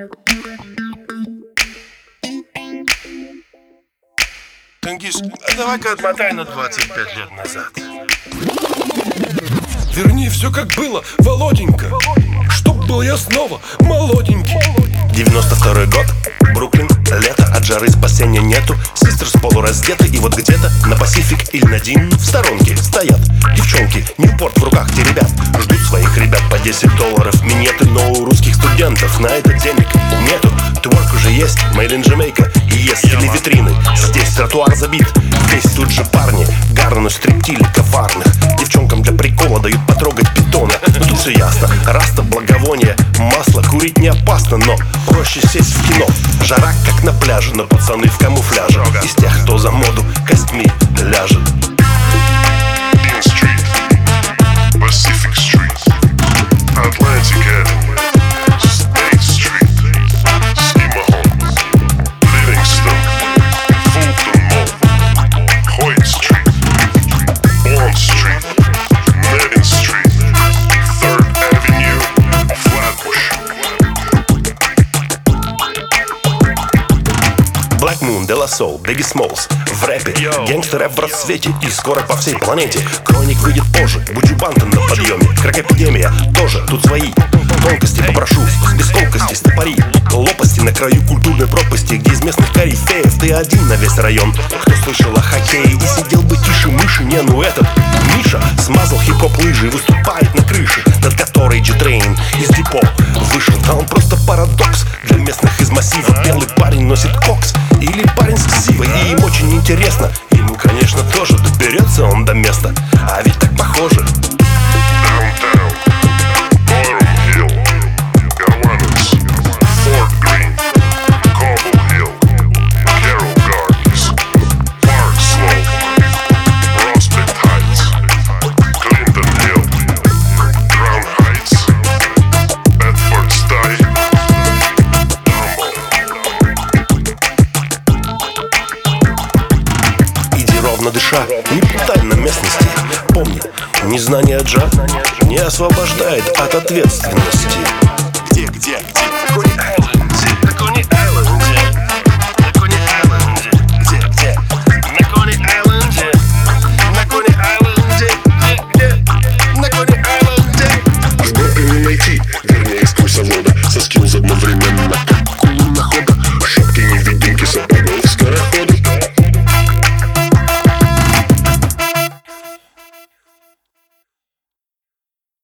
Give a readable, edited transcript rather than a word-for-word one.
Тенгиз, а давай-ка отмотай на 25 лет назад. Верни все как было, Володенька, чтоб был я снова молоденький. 92-й год, Бруклин, лето, от жары спасения нету. Систерс полураздеты, и вот где-то на Пасифик или на Дин в сторонке стоят девчонки, Ньюпорт в руках теребят. Ждут своих ребят по $10 минеты, но у русских студентов на это денег нету. Творк уже есть, Made in Jamaica, и есть телевитрины. Здесь тротуар забит, здесь тут же парни гарнуют стриптили коварных. Девчонкам для прикола дают потрогать питона. Но тут все ясно, раста, благовоние, масло. Курить не опасно, но проще сесть в кино. Жара как на пляже, но пацаны в камуфляже. Из тех, кто за моду костьми ляжет. Dean Street, Pacific Street, Atlantic Avenue, State Street, Schema Homes, Livingston, Fulton Mall, Hoyt Street, Bond Street, Nevin Street, 3rd Avenue, Flatbush. Black Moon, De La Soul, Biggie Smalls в рэпе, гангстер-рэп в расцвете и скоро по всей планете. Хроник выйдет позже, Буджи Бантон на подъеме. Крак-эпидемия тоже, тут свои тонкости попрошу, без колкости стопори. Лопасти на краю культурной пропасти, где из местных корифеев ты один на весь район. Кто слышал о хоккее и сидел бы тише мыши? Не, ну этот Миша смазал хип-хоп лыжи и выступает на крыше, над которой G-Train из депо вышел. Да он просто парадокс для местных из массива. Белый парень носит кокс или парень с ксивой, и им очень интересно. Ему, конечно, тоже доберется он до места, а ведь так похоже. Downtown, Bottom Hill, Gowanus, Fort Greene, Cobble Hill, Carroll Gardens, Park Slope, Prospect Heights, Clinton Hill, Crown Heights, Bedford Stuyvesant, Иди ровно дыша, не путай на местности. Помни, незнание джа не освобождает от ответственности. Где?